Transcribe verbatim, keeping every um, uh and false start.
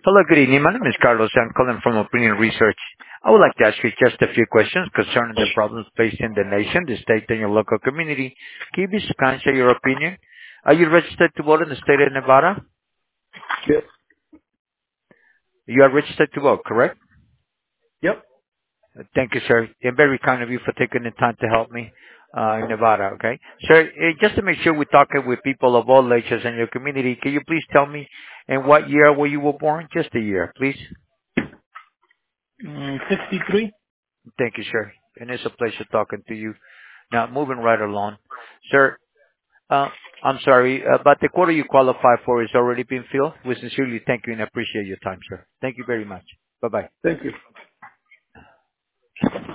Hello, good evening. My name is Carlos. I'm calling from Opinion Research. I would like to ask you just a few questions concerning the problems facing the nation, the state, and your local community. Can you be so kind, share your opinion? Are you registered to vote in the state of Nevada? Yes. You are registered to vote, correct? Yep. Uh, Thank you, sir. And very kind of you for taking the time to help me uh, in Nevada, okay? Sir, eh, just to make sure we're talking with people of all ages in your community, can you please tell me in what year were you were born? Just a year, please. Mm, sixty-three. Thank you, sir. And it's a pleasure talking to you. Now, moving right along. Sir, uh, I'm sorry, uh, but the quota you qualify for has already been filled. We sincerely thank you and appreciate your time, sir. Thank you very much. Bye-bye. Thank you.